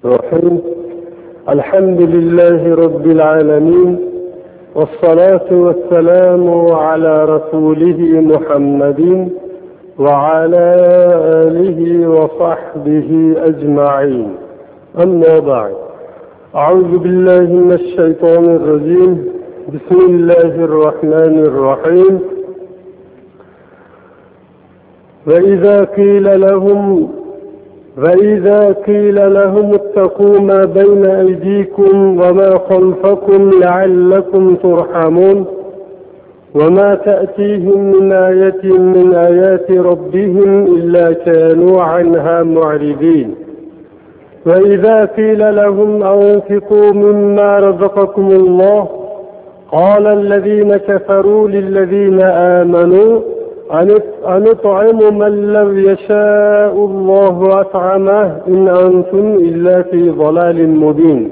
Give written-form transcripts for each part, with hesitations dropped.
الرحيم. الحمد لله رب العالمين، والصلاة والسلام على رسوله محمد وعلى آله وصحبه أجمعين. أما بعد، أعوذ بالله من الشيطان الرجيم. بسم الله الرحمن الرحيم. وإذا قيل لهم اتقوا ما بين أيديكم وما خلفكم لعلكم ترحمون وما تأتيهم من آية من آيات ربهم إلا كانوا عنها معرضين. وإذا قيل لهم أنفقوا مما رزقكم الله قال الذين كفروا للذين آمنوا أنطعم من لو يشاء الله أطعمه إن أنتم إلا في ضلال مبين.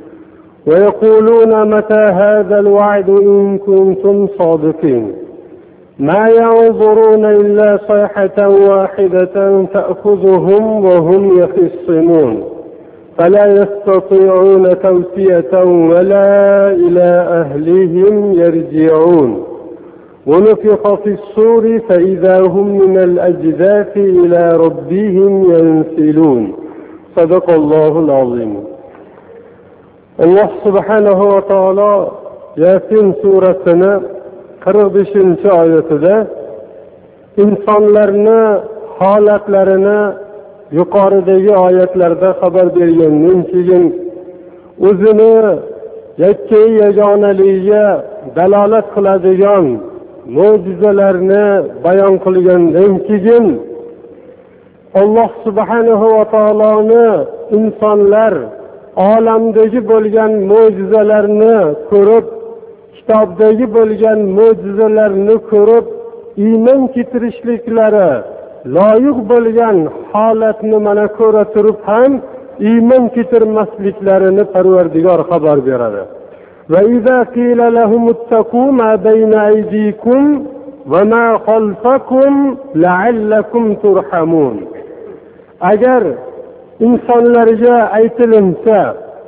ويقولون متى هذا الوعد إن كنتم صادقين. ما ينظرون إلا صيحة واحدة تأخذهم وهم يخصمون فلا يستطيعون توصية ولا إلى أهلهم يرجعون. ونفخ في الصور فإذا هم من الأجداث إلى ربهم ينسلون. صدق الله العظيم. Allah subhanahu wa ta'ala Yasin surasini 45-oyatida insonlarni holatlarini yuqoridagi oyatlarda xabar bergandan keyin o'zini yakkai yagonaligiga dalolat qiladigan mo'jizalarni bayon qilgandan keyin Alloh subhanahu va taoloni insonlar olamdagi bo'lgan mo'jizalarni ko'rib, kitobdagi bo'lgan mo'jizalarni ko'rib iymon keltirishliklari loyiq bo'lgan holatni mana ko'ra turib ham iymon keltirmasliklarini Parvardigor xabar beradi. وَإِذَا قِيلَ لَهُمُ اتَّقُوا مَا بَيْنَ أَيْدِيكُمْ وَمَا خَلْفَكُمْ لَعَلَّكُمْ تُرْحَمُونَ. Agar insonlarga aytilinsa,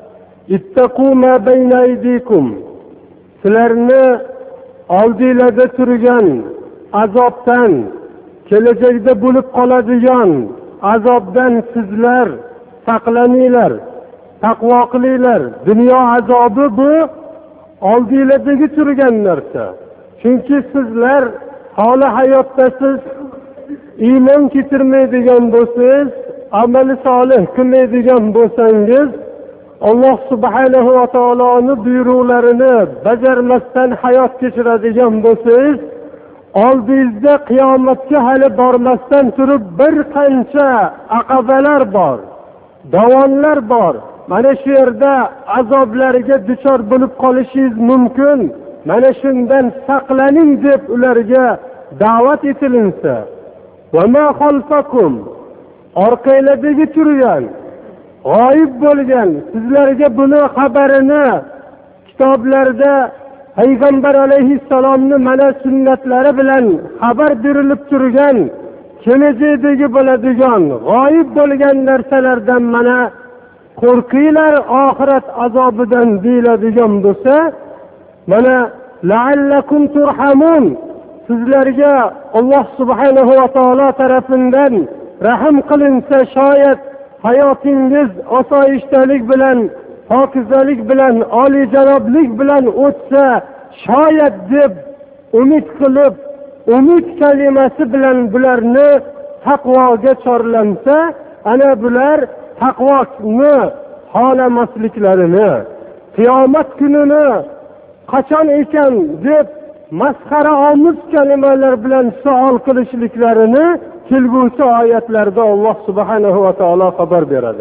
ittaqu ma bayna aydikum, sizlarni oldinglarda turgan azobdan, kelajakda bo'lib qoladigan azobdan sizlar saqlaninglar, taqvo qilinglar. Dunyo azobi bu oldinglardagi turgan narsa. Chunki sizlar hali hayotdasiz, iymon keltirmaydigan bo'lsangiz, amali solih qilmaydigan bo'lsangiz, Alloh subhanahu va taoloning buyruqlarini bajarmasdan hayot kechiradigan bo'lsangiz, oldingizda qiyomatga hali bormasdan turib bir qancha aqabalar bor, davonlar bor. Mana shu yerda azoblarga duchor bo'lib qolishingiz mumkin. Mana shundan saqlaning deb ularga da'vat etilinsa, va ma xalfakum, orqanglardagi turgan, g'oyib bo'lgan, sizlarga buni xabarini kitoblarda Payg'ambar alayhissalomning mana sunnatlari bilan xabar berilib turgan, kelajakdagi bo'ladigan, g'oyib bo'lgan narsalardan mana qo'rqinglar oxirat azobidan deyiladigan bo'lsa, mana la'allakum turhamun, sizlarga Alloh subhanahu va taolo tarafidan rahim qilinsa, shoyat hayotingiz osoyishtalik bilan, pokizalik bilan, olijanoblik bilan o'tsa, shoyat deb umid qilib, umid kalimasi bilan bularni taqvoga chorlansa, ana bular taqvoni xolamasliklarini, qiyomat kunini qachon ekan deb masxara omuz kalimalar bilan savol qilishliklarini kelgusi oyatlarda Alloh subhanahu va taolo xabar beradi.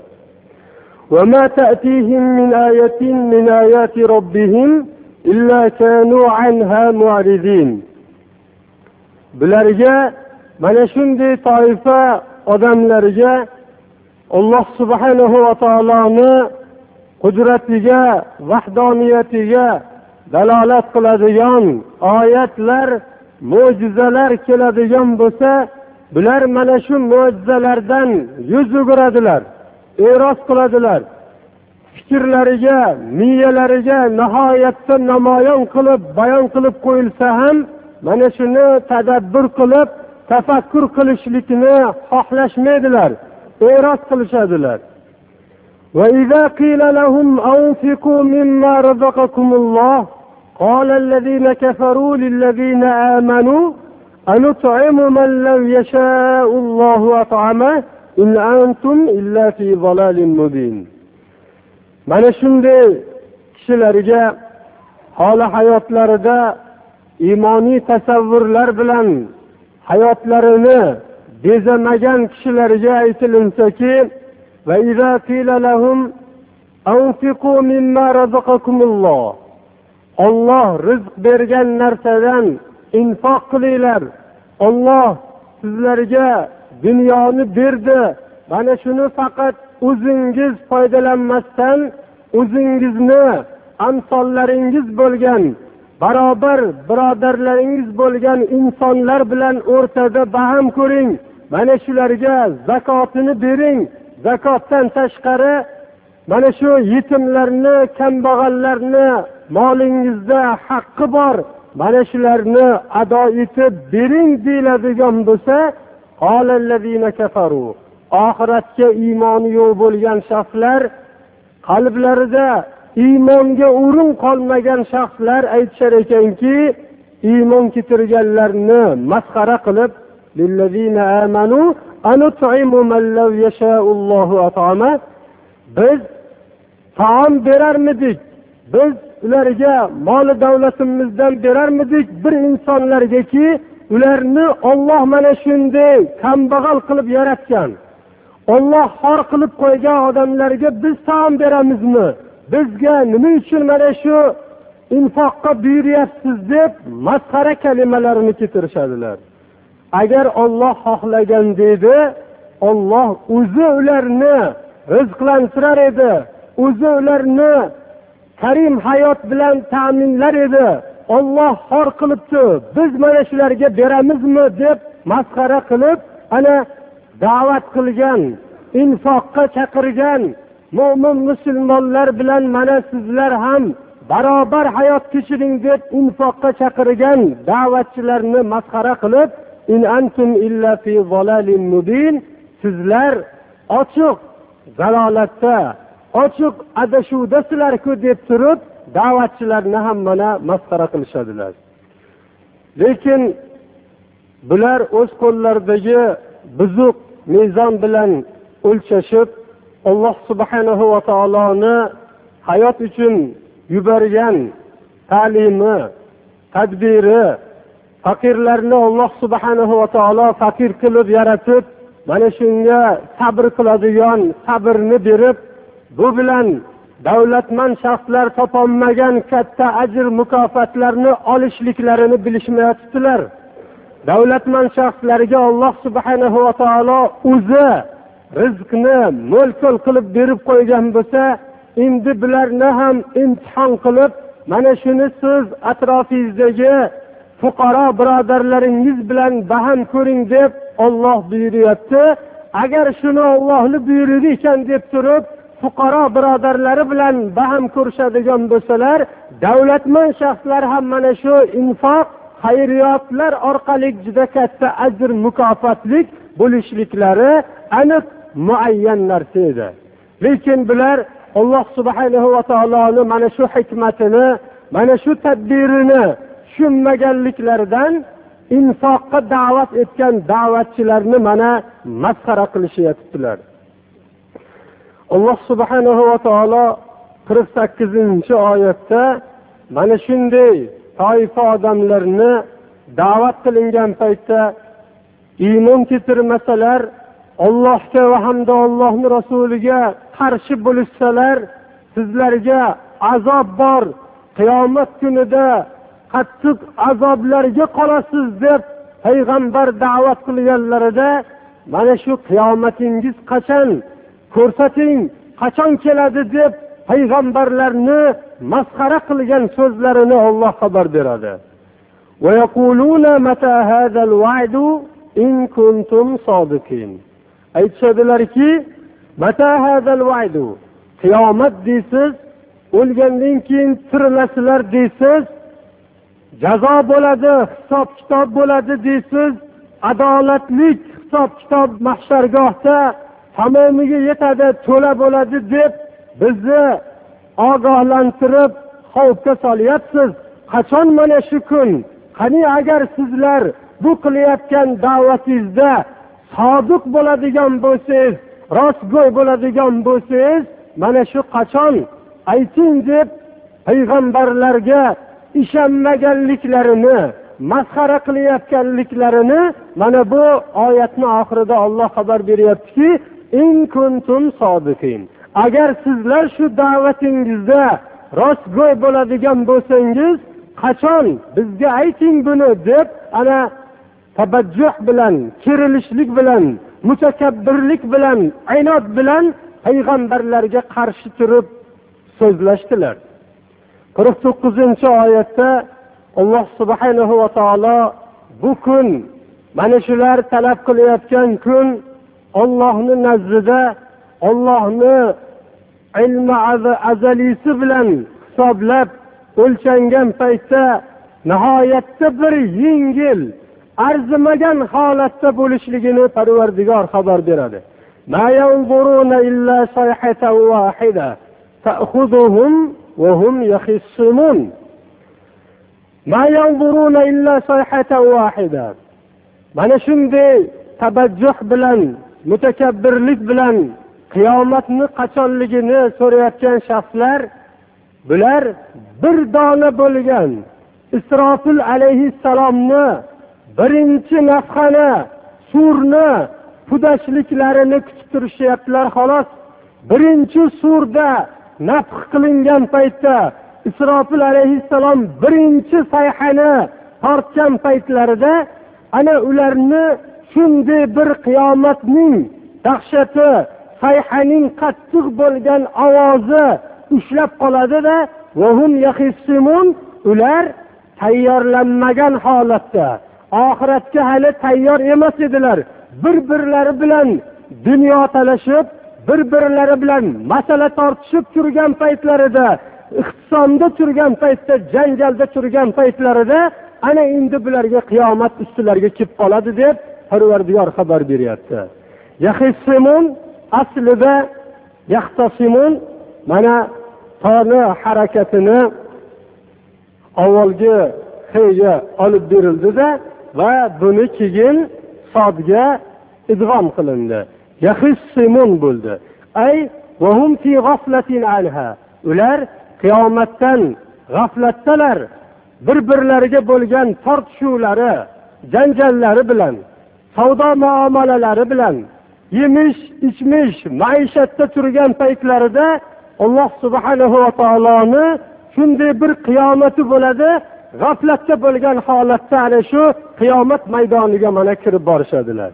وَمَا تَأْتِيهِمْ مِنْ آيَةٍ مِنْ آيَاتِ رَبِّهِمْ إِلَّا كَانُوا عَنْهَا مُعْرِضِينَ. Bularga mana shunday toifa odamlarga Alloh subhanahu va taoloni qudratiga, vahdoniyatiga dalolat qiladigan oyatlar, mo'jizalar keladigan bo'lsa, bular mana shu mo'jizalardan yuz o'giradilar. e'roz qiladilar. Fikrlariga, miyalariga nihoyatda namoyon qilib, bayon qilib qo'yilsa ham, mana shuni tadabbur qilib, tafakkur qilishlikni xohlashmaydilar, e'roz qilishadilar. Va idza qila lahum anfiqu mimma razaqakumulloh qala allazina kafaru lillazina amanu anut'imu man law yasha'u Allahu at'amahu in antum illa fi dhalalin mubin. Mana shunday kishilarga holi hayotlarida iymoniy tasavvurlar bilan hayotlarini bezamagan kishilarga aytilinsa-ki, va idza qila lahum anfiqu mimma razaqakumulloh, Alloh rizq bergan narsadan infoq qilinglar. Alloh sizlarga dunyoni berdi. Mana shuni faqat o'zingiz foydalanmasdan, o'zingizni amsollaringiz bo'lgan, barobar birodarlaringiz bo'lgan insonlar bilan o'rtada baham ko'ring. Mana shularga zakotini bering. Zakotdan tashqari mana shu yetimlarni, kambag'allarni molingizda haqqi bor. Mana shularni ado etib bering deyiladigan bo'lsa, qolallazina kafaru, oxiratga iymoni yo'q bo'lgan shaxslar, qalblarida iymonga o'rin qolmagan shaxslar aytishar ekanki, iymon keltirganlarni masxara qilib, lillazina amanu anut'imu man law yasha'u Allahu at'amahu, biz taom berarmidik, biz ularga mol davlatimizdan berarmidik bir insonlargaki, ularni Alloh mana shunday kambag'al qilib yaratgan, Alloh xor qilib qo'ygan odamlarga biz taom beramizmi? Bizga nima uchun mana shu infoqqa buyuryapsiz deb masxara kalimalarini keltirishadilar. Agar Alloh xohlagan dedi, Alloh o'zi ularni rizqlantirar edi, o'zi ularni karim hayot bilan ta'minlar edi. Alloh xor qilibdi, biz mana shularga beramizmi deb masxara qilib, ana da'vat qilgan, infoqqa chaqirgan mo'min musulmonlar bilan mana sizlar ham barobar hayot kechiring deb infoqqa chaqirgan da'vatchilarni masxara qilib, in antum illa fi dhalalin mubin, sizlar ochiq zalolatda, ochiq adashuvdasizlar-ku deb turib da'vatchilarni ham mana masxara qilishadilar. Lekin bular o'z qo'llaridagi buzuq mezon bilan o'lchashib, Alloh subhanahu va taoloni hayot uchun yuborgan ta'limi, tadbiri, faqirlarni Alloh subhanahu va taolo faqir qilib yaratib, mana shunga sabr qiladigan sabrni berib, bu bilan davlatman shaxslar topolmagan katta ajr mukofotlarni olishliklarini bilishmayaptilar. Davlatman shaxslarga Alloh subhanahu va taolo o'zi rizqni mo'l-ko'l qilib berib qo'ygan bo'lsa, endi bularni ham imtihon qilib, mana shuni siz atrofingizdagi fuqaro birodarlaringiz bilan baham ko'ring deb Alloh buyuryapti. Agar shuni Allohning buyrug'i ekan deb turib, fuqaro birodarlari bilan baham ko'rishadigan bo'lsalar, davlatman shaxslar ham mana shu infoq, xayriyotlar orqali juda katta ajr mukofotlik bo'lishliklari aniq muayyan narsa edi. Lekin bular Alloh subhanahu va taoloning mana shu hikmatini, mana shu tadbirini tushunmaganliklaridan infoqqa da'vat etgan da'vatchilarni mana masxara qilishyaptilar. Alloh subhanahu va taolo 48-oyatda mana shunday toifa odamlarni da'vat qilingan paytda iymon keltirmasalar, Allohga va hamda Allohning rasuliga qarshi bo'lishsalar, sizlarga azob bor, qiyomat kunida qattiq azoblarga qolasiz deb payg'ambar da'vat qilganlarida, mana shu qiyomatingiz qachon, ko'rsating, qachon keladi deb payg'ambarlarni masxara qilgan so'zlarini Alloh xabar beradi. Va yaquluna mata hadal wa'du in kuntum sodiqin. Aytishadilarki, mata hazal va'du, qiyomat deysiz, o'lgandan keyin tirilasizlar deysiz, jazo bo'ladi, hisob kitob bo'ladi deysiz, adolatlik hisob kitob mahshargohda tamomiga yetadi, to'la bo'ladi deb bizni ogohlantirib xavfga solyapsiz. Qachon mana shu kun? Qani agar sizlar bu qilayotgan da'vatingizda sodiq bo'ladigan bo'lsangiz, rostgo'y bo'ladigan bo'lsangiz, mana shu qachon ayting deb payg'ambarlarga ishonmaganliklarini, masxara qilayotganliklarini mana bu oyatning oxirida Alloh xabar beryaptiki, in kuntum sodiqin. Agar sizlar shu da'vatingizda rostgo'y bo'ladigan bo'lsangiz, qachon bizga ayting buni deb ana tabajjuh bilan, kerilishlik bilan, mutakabbirlik bilan, aynot bilan payg'ambarlarga qarshi turib so'zlashdilar. 49-oyatda Alloh subhanahu va taolo bu kun, mana shular talab qilayotgan kun Allohning nazdida, Allohning ilmi azalisi bilan hisoblab o'lchangan paytda nihoyatda bir yengil, arzimagan holatda bo'lishligini Parvardigor xabar beradi. Ma yanzuruna illa sayhatan wahida ta'khudhuhum wa hum yakhissimun. Ma yanzuruna illa sayhatan wahida. Mana shunday tabajjuh bilan, mutakabbirlik bilan qiyomatni qachonligini so'rayotgan shaxslar, bular bir dona bo'lgan Isrofil alayhissalomni birinchi nafxani, surni pudashliklarini kutib turishyaptilar xolos. Birinchi surda nafx qilingan paytda Isrofil alayhissalom birinchi sayhani tortgan paytlarida ana ularni shunday bir qiyomatning dahshati, sayhaning qattiq bo'lgan ovozi ushlab qoladi-da, vahum yahissimun, ular tayyorlanmagan holatda, oxiratga hali tayyor emas edilar. Bir-birlari bilan dunyo talashib, bir-birlari bilan masala tortishib turgan paytlarida, iqtisomda turgan paytda, janjalda turgan paytlarida ana endi bularga qiyomat ustilariga kelib qoladi deb Parvardigor xabar beryapti. Yahissimun aslida yaxtasimun, mana toni harakatini avvalgi xeyga olib berildi-da va buni keyin sodga idg'om qilindi. Yahissimun bo'ldi. Ay va hum fi g'aflatin anha. Ular qiyomatdan g'aflatdalar. Bir-birlariga bo'lgan tortishuvlari, janjallari bilan, savdo muomalalari bilan, yemish, ichmish, maishatda turgan paytlarida Alloh subhanahu va taoloni shunday bir qiyomati bo'ladi, g'aflatda bo'lgan holatda ana shu qiyomat maydoniga mana kirib borishadilar.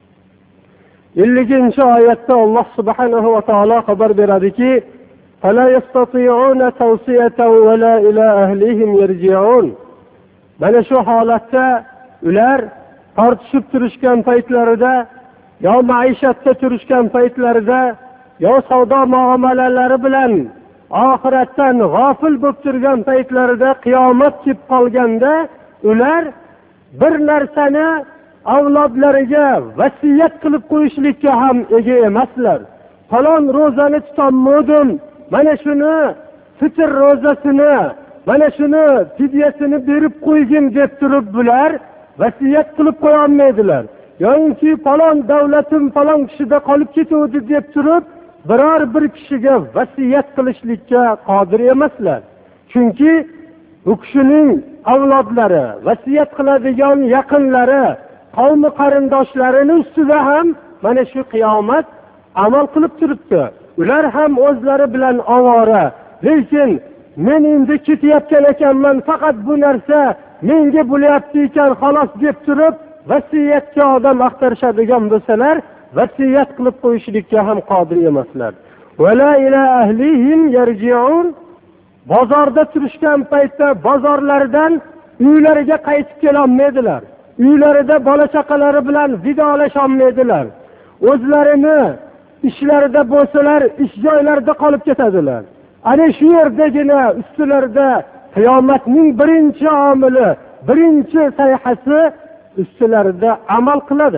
50-oyatda Alloh subhanahu va taolo xabar beradiki, fala yastati'una tawsiyatan wa la ila ahlihim yarji'un. Mana shu holatda ular tortishib turishgan paytlarida, yo maishatda turishgan paytlarida, yo savdo muomalalari bilan oxiratdan g'ofil bo'lib turgan paytlarida qiyomat kelib qolganda ular bir narsani avlodlariga vasiyat qilib qo'yishlikka ham ega emaslar. Falon ro'zani tutolmadim, mana shuni fitr ro'zasini, mana shuni fidyasini berib qo'ygin deb turib bular vasiyat qilib qo'ya olmaydilar. Yo'inki falon davlatim falon kishida qolib ketuvdi deb turib biror bir kishiga vasiyat qilishlikka qodir emaslar. Chunki u kishining avlodlari, vasiyat qiladigan yaqinlari, qavmi qarindoshlarining ustida ham mana shu qiyomat amal qilib turibdi. Ular ham o'zlari bilan ovora. Lekin men endi ketayotgan ekanman, faqat bu narsa menga bo'lyapti ekan xolos deb turib vasiyatga odam axtarishadigan bo'lsalar, vasiyat qilib qo'yishlikka ham qodir emaslar. Wala ila ahlihim yarji'un. Bozorda turishgan paytda bozorlardan uylariga qaytib kela olmaydilar. Uylarida bola chaqalari bilan vidolasha olmaydilar. O'zlarini ishlarida bo'lsalar, ish joylarida qolib ketadilar. Ana shu yerdagina ustilarida qiyomatning birinchi omili, birinchi sayhasi ustilarida amal qiladi.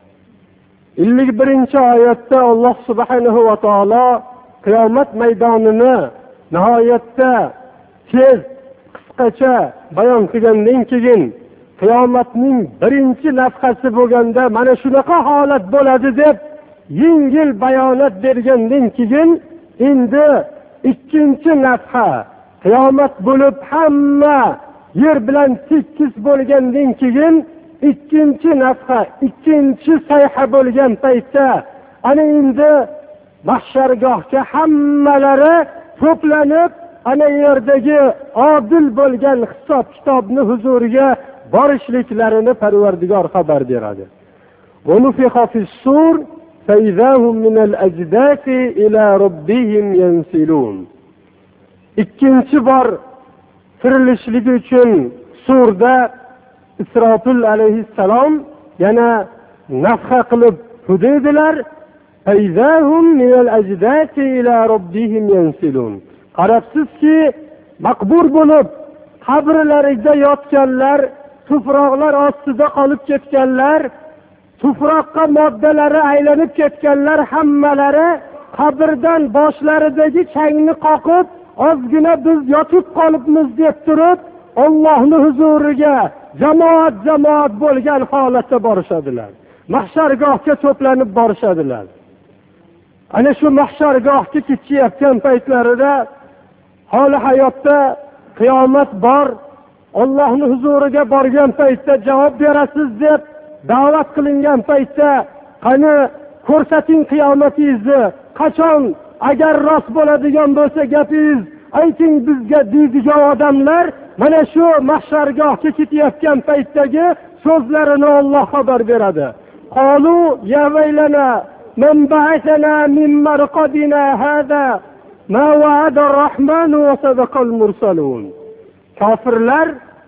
51-oyatda Alloh subhanahu va taolo qiyomat maydonini nihoyatda tez, qisqacha bayon qilgandan keyin qiyomatning birinchi nafhasi bo'lganda mana shunaqa holat bo'ladi deb yengil bayonot bergandan keyin endi ikkinchi nafha qiyomat bo'lib hamma yer bilan tekis bo'lgandan keyin ikkinchi nafha, ikkinchi sayha bo'lgan paytda ana endi mahshargohga hammalari to'planib ana yerdagi odil bo'lgan hisob kitobni huzuriga borishliklarini Parvardigor xabar beradi. وَنُفِخَ فِي الصُّورِ فَإِذَا هُمْ مِنَ الْأَجْدَاثِ إِلَى رَبِّهِمْ يَنْسِلُونَ. ikkinchi bor tirilishligi uchun surda Isrofil alayhissalom yana nafxa qilib hudaydilar. فَإِذَا هُمْ مِنَ الْأَجْدَاثِ إِلَى رَبِّهِمْ يَنْسِلُونَ. qarabsizki, maqbur bo'lib qabrlarida yotganlar, tuproqlar ostida qolib ketganlar, tuproqqa moddalari aylanib ketganlar hammalari qabrdan boshlaridagi changni qoqib, ozgina biz yotib qolibmiz deb turib, Allohning huzuriga jamoat bo'lgan holatda borishadilar. Mahshargohga to'planib borishadilar. Ana shu mahshargohga ketayotgan paytlarida holi hayotda qiyomat bor, Allohning huzuriga borgan paytda javob berasiz deb da'vat qilingan paytda qani ko'rsating qiyomatingizni, qachon agar rost bo'ladigan bo'lsa gapingiz ayting bizga deydigan odamlar mana shu mahshargohga ketayotgan paytdagi so'zlarini Alloh xabar beradi. Qalu ya vaylana man ba'athana min marqadina hada ma wa'ada ar-rahmanu wa sadaqa al-mursalun. Kofirlar,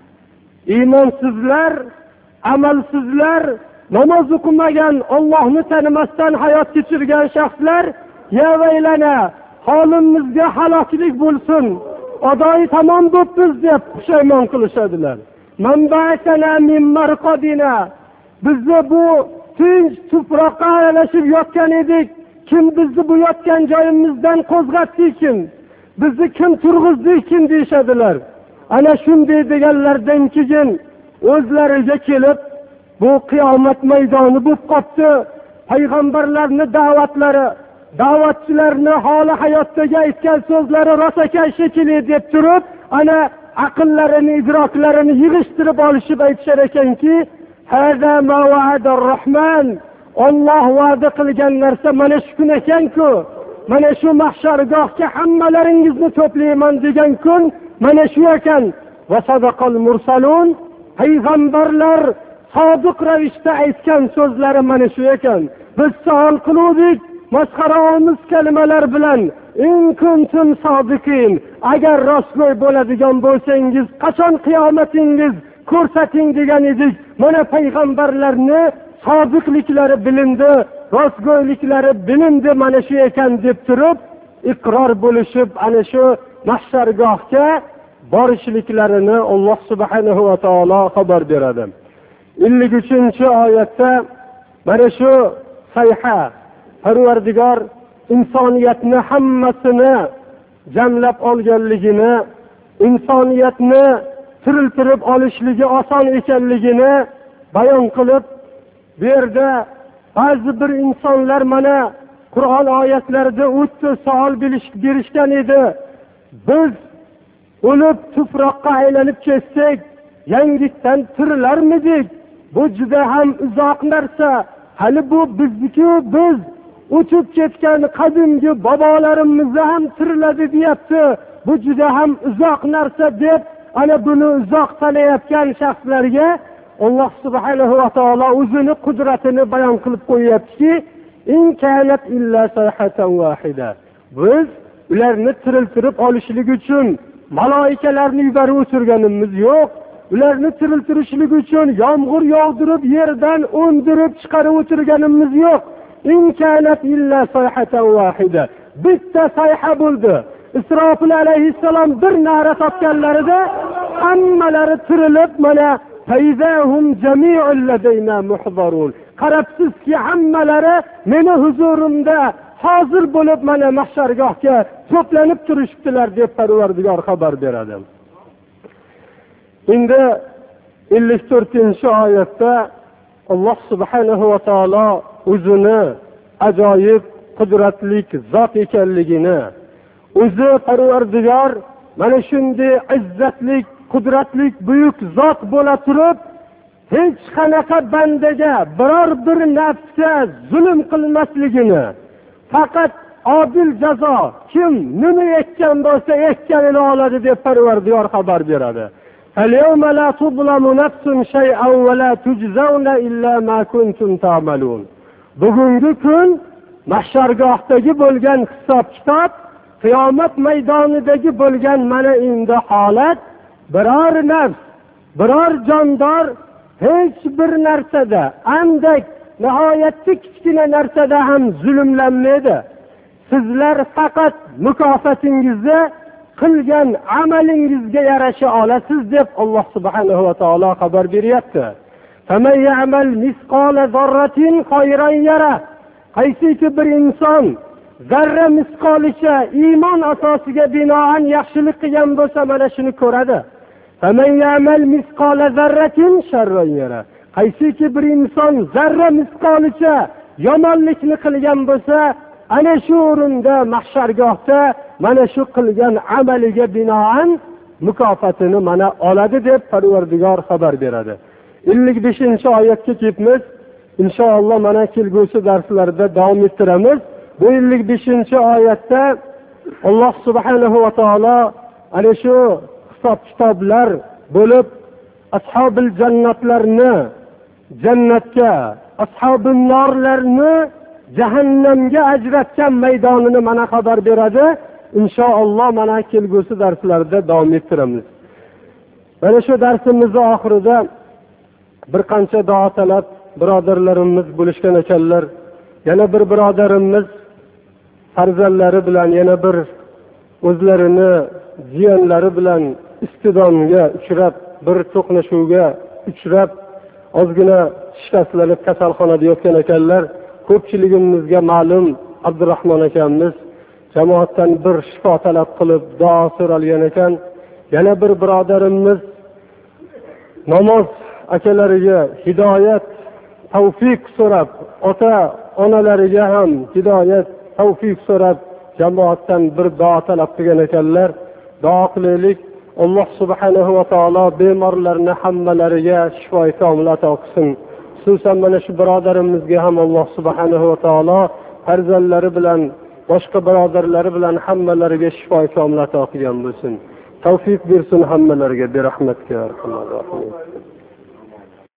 iymonsizlar, amalsizlar, namoz o'qimagan, Allohni tanimasdan hayot kechirgan shaxslar, ya vaylana, holimizga haloklik bo'lsin, adoyi tamom bo'libmiz deb pushaymon qilishadilar. Man ba'athana min marqadina, bizni bu tinch tuproqqa aralashib yotgan edik, kim bizni bu yotgan joyimizdan qo'zg'atdi kim? Bizni kim turg'izdi kim deyshadilar. Ana shunday deganlardan keyin o'zlariga kelib, bu qiyomat maydoni bo'lib qopti. Payg'ambarlarning da'vatlari, da'vatchilarni holi hayotdagi aytgan so'zlari rost ekan shekilli deb turib, ana aqllarini, idroklarini yig'ishtirib olishib aytishar ekanki, hada ma wa'ada ar-rahman. Alloh va'da qilgan narsa mana shu kun ekan-ku. Mana shu mahshargohga hammalaringizni to'playman degan kun mana shu ekan. Va sadaqal mursalun. Payg'ambarlar sodiq ravishda aytgan so'zlari mana shu ekan. Biz savol qiluvdik masxaraomuz kalimalar bilan, in kuntum sodiqin, agar rostgo'y bo'ladigan bo'lsangiz qachon qiyomatingiz ko'rsating degan edik. Mana payg'ambarlarni sodiqliklari bilindi, rostgo'yliklari bilindi mana shu ekan deb turib, iqror bo'lishib ana shu mahshargohga borishliklarini Alloh subhanahu va taolo xabar beradi. 53-oyatda mana shu sayha Parvardigor insoniyatni hammasini jamlab olganligini, insoniyatni tiriltirib olishligi oson ekanligini bayon qilib, bu yerda ba'zi bir insonlar mana Qur'on oyatlarida o'tdi savol berishgan edi. Biz o'lib tuproqqa aylanib ketsak, yangitdan tirilarmidik? Bu juda ham uzoq narsa. Hali bu bizniki, biz o'tib ketgan qadimgi bobolarimizni ham tiriladi deyapti. Bu juda ham uzoq narsa deb ana buni uzoq sanayotgan shaxslarga Alloh subhanahu va taolo o'zini qudratini bayon qilib qo'yaptiki, in kanat illa sayhatan wahida. Biz ularni tiriltirib olishlik uchun malaikalarni yuborib o'tirganimiz yo'q. Ularni tiriltirishlik uchun yomg'ir yog'dirib yerdan o'ndirib chiqarib o'tirganimiz yo'q. in kanat illa sayhatan wahida. Bitta sayha bo'ldi. Isrofil alayhissalom bir nara topganlarida hammalari tirilib mana faizahum jami'un ladayna muhdarun. Qarabsizki hammalari meni huzurimda hozir bo'lib mana mahshargohga to'planib turishibdilar deb Parvardigor xabar beradi. Endi 54-oyatda Alloh subhanahu va taolo o'zini ajoyib qudratli zot ekanligini, o'zi Parvardigor mana shunday izzatli, qudratli, buyuk zot bo'la turib, hech qanaqa bandaga biror bir nafsga zulm qilmasligini, faqat adil jazo kim nima ekkan bo'lsa ekkanini oladi deb Parvardigor xabar beradi. "Al-yawma la tuzlamu nafsun shay'an wa la tujzauna illa ma kuntum ta'malun." Bugungi kun mahshargohdagi bo'lgan hisob-kitob, qiyomat maydonidagi bo'lgan mana endi holat, biror nafs, biror jondor hech bir narsada, andak nihoyatda kichkina narsada ham zulmlanmaydi. Sizlar faqat mukofotingizni qilgan amalingizga yarasha olasiz deb Alloh subhanahu va taolo xabar beryapti. "Faman ya'mal misqala zarratin khayran yara." Qaysiki bir inson zarra misqolicha iymon asosiga binoan yaxshilik qilgan bo'lsa mana shuni ko'radi. "Faman ya'mal misqala zarratin sharran yara." Qaysiki bir inson zarra misqolicha yomonlikni qilgan bo'lsa, ana shu o'rinda mahshargohda mana shu qilgan amaliga binoan mukofotini mana oladi deb Parvardigor xabar beradi. 55-oyatga kelibmiz. Inshaalloh mana kelgusi darslarda davom ettiramiz. Bu 55-oyatda Alloh subhanahu va taolo ana shu hisob-kitoblar bo'lib ashabil jannatlarni jannatga, ashabin norlarni jahannamga ajratgan maydonini mana xabar beradi. Inshaalloh mana kelgusi darslarda davom ettiramiz. Mana shu darsimizning oxirida bir qancha duo talab birodarlarimiz bo'lishgan ekanlar. Yana bir birodarimiz farzandlari bilan, yana bir o'zlarini jiyanlari bilan istidomga uchrab, bir to'qnashuvga uchrab, ozgina shikastlanib kasalxonada yotgan ekanlar. Ko'pchiligimizga ma'lum Abdurahmon akamiz jamoatdan bir shifo talab qilib duo so'ralgan ekan. Yana bir birodarimiz namoz akalariga hidoyat, tavfiq so'rab, ota-onalariga ham hidoyat, tavfiq so'rab jamoatdan bir duo talab qilgan ekanlar. Duo qilaylik. Alloh subhanahu va taolo bemorlarni hammalariga shifo komil ato qilsin. Xususan mana shu birodarimizga ham Alloh subhanahu va taolo farzandlari bilan, boshqa birodarlari bilan hammalariga shifo komil ato qilgan bo'lsin. Tavfiq bersin hammalariga, bi rahmatga.